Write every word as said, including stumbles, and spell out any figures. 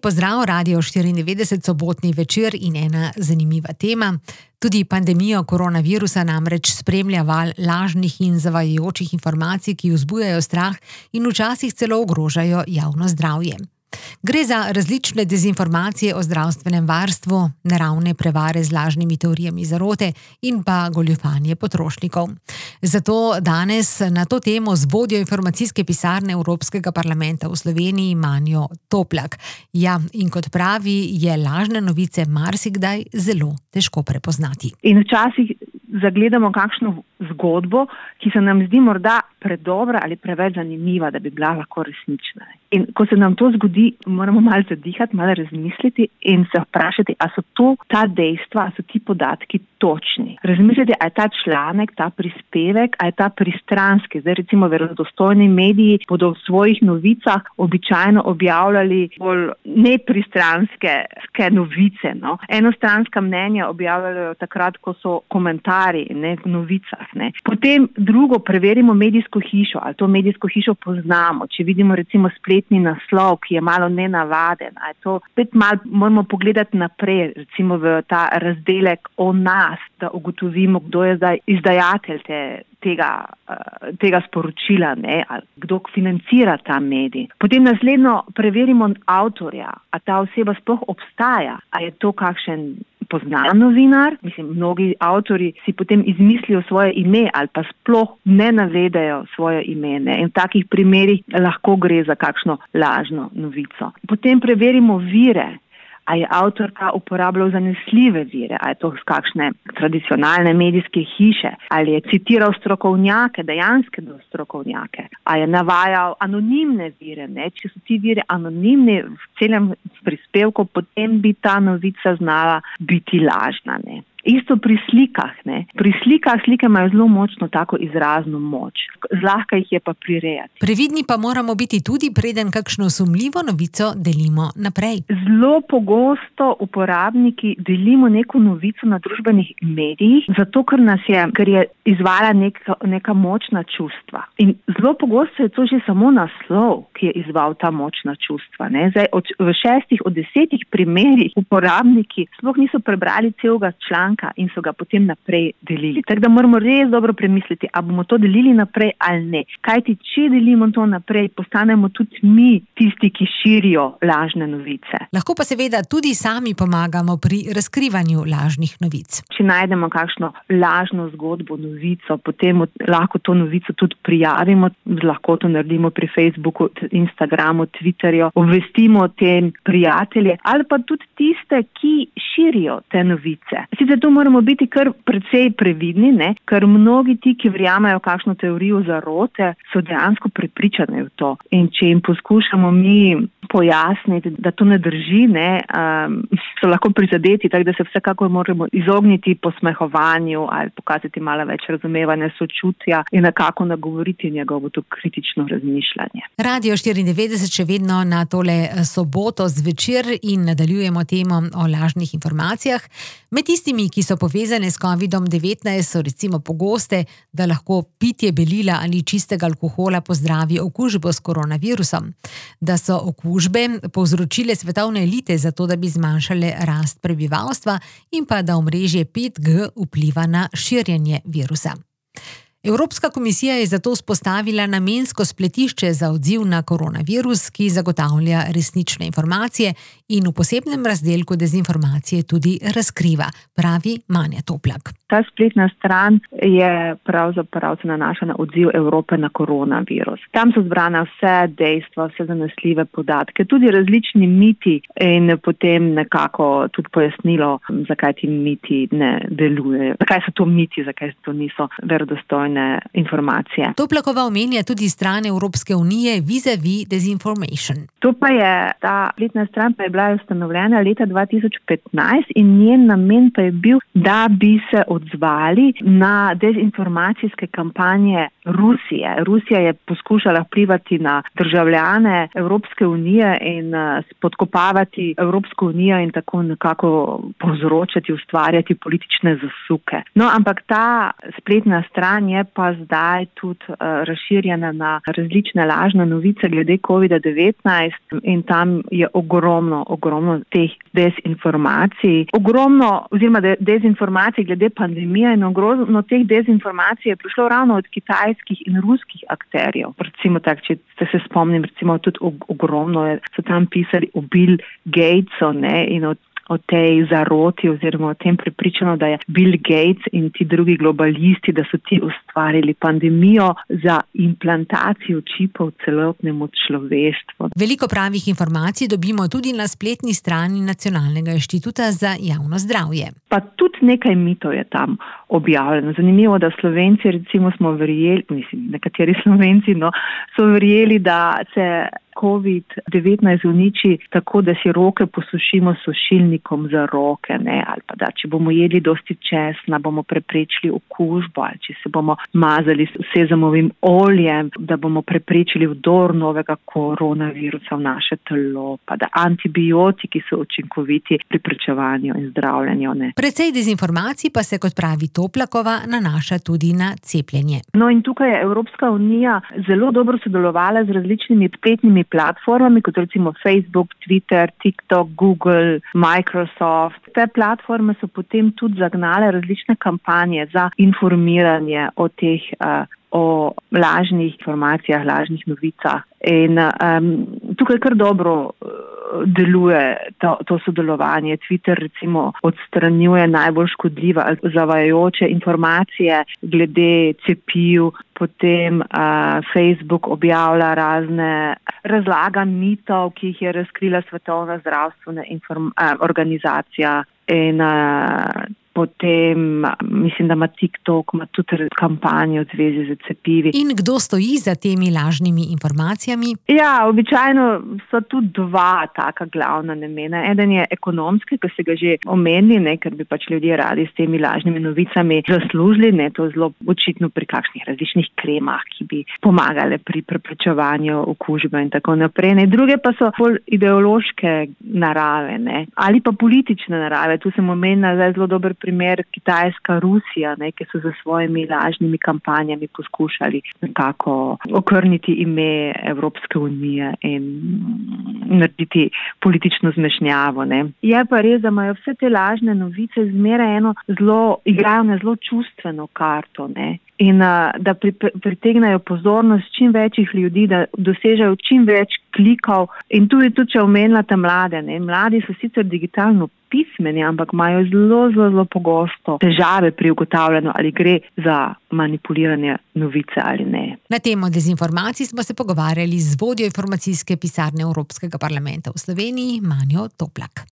pozdrav, Radio štiriindevetdeset, sobotni večer in ena zanimiva tema. Tudi pandemijo koronavirusa namreč spremlja val lažnih in zavajajočih informacij, ki vzbujajo strah in včasih celo ogrožajo javno zdravje. Gre za različne dezinformacije o zdravstvenem varstvu, neravne prevare z lažnimi teorijami zarote in pa goljufanje potrošnikov. Zato danes na to temo z vodjo informacijske pisarne Evropskega parlamenta v Sloveniji Manjo Toplak. Ja, in kot pravi, je lažne novice marsikdaj zelo težko prepoznati. In včasih zagledamo kakšno zgodbo, ki se nam zdi morda predobra ali preveč zanimiva, da bi bila lahko resnična. In ko se nam to zgodi, moramo malo zadihati, malo razmisliti in se vprašati, a so to ta dejstva, a so ti podatki točni. Razmisliti, a je ta članek, ta prispevek, a je ta pristranski. Zdaj recimo verodostojni mediji bodo v svojih novicah običajno objavljali bolj nepristranske novice. No? Enostranska mnenja objavljajo takrat, ko so komentarji, ne, v novicah. Ne? Potem drugo, preverimo medijsko hišo, ali to medijsko hišo poznamo. Če vidimo recimo spletni naslov, ki je malo nenavaden, a je to spet malo moramo pogledati naprej, recimo v ta razdelek o nas, da ugotovimo, kdo je zdaj izdajatelj te, tega, uh, tega sporočila, ne, ali kdo financira ta medij. Potem naslednjo preverimo avtorja, a ta oseba sploh obstaja, a je to kakšen poznan novinar. Mislim, mnogi avtori si potem izmislijo svoje ime ali pa sploh ne navedajo svoje ime. Ne. In v takih primerih lahko gre za kakšno lažno novico. Potem preverimo vire. A je avtorka uporabljal zanesljive vire, a je to z kakšne tradicionalne medijske hiše, ali je citiral strokovnjake, dejanske strokovnjake, a je navajal anonimne vire. Ne? Če so ti vire anonimni v celem prispevku, potem bi ta novica znala biti lažna. Ne? Isto pri slikah. Ne? Pri slikah slike imajo zelo močno tako izrazno moč. Zlahka jih je pa prirejati. Previdni pa moramo biti tudi, preden kakšno sumljivo novico delimo naprej. Zelo pogosto uporabniki delimo neko novico na družbenih medijih, zato ker nas je, ker je izvala neka, neka močna čustva. In zelo pogosto je to že samo naslov, ki je izval ta močna čustva. Ne? Zdaj, od, v šestih od desetih primerih uporabniki sploh niso prebrali celega članka in so ga potem naprej delili. Tako da moramo res dobro premisliti, a bomo to delili naprej ali ne. Kajti, če delimo to naprej, postanemo tudi mi tisti, ki širijo lažne novice. Lahko pa seveda tudi sami pomagamo pri razkrivanju lažnih novic. Če najdemo kakšno lažno zgodbo, novico, potem lahko to novico tudi prijavimo, lahko to naredimo pri Facebooku, Instagramu, Twitterju, obvestimo o tem prijatelje ali pa tudi tiste, ki širijo te novice. Sicer tu moramo biti kar precej previdni, ne? Ker mnogi ti, ki verjamajo kakšno teorijo zarote, so dejansko prepričani v to. In če jim poskušamo mi pojasniti, da to ne drži, ne, um, so lahko prizadeti, tako da se vsekakor moramo izogniti posmehovanju ali pokazati malo več razumevanja, sočutja in nekako nagovoriti njegovo to kritično razmišljanje. Radio štiriindevetdeset še vedno na tole soboto zvečer in nadaljujemo temo o lažnih informacijah. Med tistimi, ki so povezane s kovidom devetnajst, so recimo pogoste, da lahko pitje belila ali čistega alkohola pozdravi okužbo s koronavirusom, da so okužbe povzročile svetovne elite zato, da bi zmanjšale rast prebivalstva in pa da omrežje pet G vpliva na širjenje virusa. Evropska komisija je zato vzpostavila namensko spletišče za odziv na koronavirus, ki zagotavlja resnične informacije in v posebnem razdelku dezinformacije tudi razkriva, pravi Manja Toplak. Ta spletna stran je pravzaprav se nanaša na odziv Evrope na koronavirus. Tam so zbrana vse dejstva, vse zanesljive podatke, tudi različni miti in potem nekako tudi pojasnilo, zakaj ti miti ne delujejo. Zakaj so to miti, zakaj to niso verodostojne informacije. Toplakova omenja tudi stran Evropske unije Vis-a-vis Disinformation. To pa je, ta spletna stran pa je bila ustanovljena leta dva tisoč petnajst in njen namen pa je bil, da bi se odzvali na dezinformacijske kampanje Rusije. Rusija je poskušala vplivati na državljane Evropske unije in spodkopavati Evropsko unijo in tako nekako povzročati, ustvarjati politične zasuke. No, ampak ta spletna stran je je pa zdaj tudi uh, razširjena na različne lažne novice glede covid devetnajst in tam je ogromno, ogromno teh dezinformacij. Ogromno oziroma de- dezinformacij glede pandemije in ogromno teh dezinformacij je prišlo ravno od kitajskih in ruskih akterjev. Recimo tak, če se spomnim, recimo tudi ogromno je, so tam pisali o Bill Gatesu, ne, in o o tej zaroti oziroma o tem prepričano, da je Bill Gates in ti drugi globalisti, da so ti ustvarili pandemijo za implantacijo čipov celotnemu človeštvu. Veliko pravih informacij dobimo tudi na spletni strani Nacionalnega inštituta za javno zdravje. Pa tudi nekaj mitov je tam objavljeno. Zanimivo, da Slovenci recimo smo verjeli, mislim, nekateri Slovenci, no, so verjeli, da se covid devetnajst uniči tako, da si roke posušimo s sušilnikom za roke, ne, ali pa da če bomo jedli dosti česna, bomo preprečili okužbo, ali če se bomo mazali s sezamovim oljem, da bomo preprečili vdor novega koronavirusa v naše telo, pa da antibiotiki so učinkoviti pri preprečevanju in zdravljenju, ne. Precej dezinformacij pa se, kot pravi Toplakova, nanaša tudi na cepljenje. No in tukaj je Evropska unija zelo dobro sodelovala z različnimi spletnimi platformami, kot recimo Facebook, Twitter, TikTok, Google, Microsoft. Te platforme so potem tudi zagnale različne kampanje za informiranje o teh, uh, o lažnih informacijah, lažnih novicah. In um, tukaj kar dobro uh, deluje to, to sodelovanje. Twitter recimo odstranjuje najbolj škodljive ali zavajajoče informacije glede cepiv, potem uh, Facebook objavlja razne razlaga mitov, ki jih je razkrila Svetovna zdravstvena inform- uh, organizacija in uh, potem mislim, da ima TikTok ima tudi kampanjo v zvezi z cepivi. In kdo stoji za temi lažnimi informacijami? Ja, običajno so tu dva taka glavna namena. Eden je ekonomski, ki se ga že omenili, ne, ker bi pač ljudje radi s temi lažnimi novicami zaslužili, ne, to zelo očitno pri kakšnih različnih kremah, ki bi pomagale pri preprečevanju okužbe in tako naprej. Ne. Druge pa so bolj ideološke narave, ne, ali pa politične narave. Tu sem omenila zdaj zelo dober primer Kitajska, Rusija, ne, ki so za svojimi lažnimi kampanjami poskušali nekako okrniti ime Evropske unije in narediti politično zmešnjavo. Ne. Je pa res, da imajo vse te lažne novice zmeraj eno zelo, igrajo na zelo čustveno karto, ne. In uh, da pri, pritegnajo pozornost čim večjih ljudi, da dosežejo čim več klikov. In tudi, tudi če omenila ta mlade, ne. Mladi so sicer digitalno pismeni, ampak imajo zelo, zelo, zelo pogosto težave pri ugotavljanju, ali gre za manipuliranje novice ali ne. Na temo dezinformacij smo se pogovarjali z vodjo informacijske pisarne Evropskega parlamenta v Sloveniji, Manjo Toplak.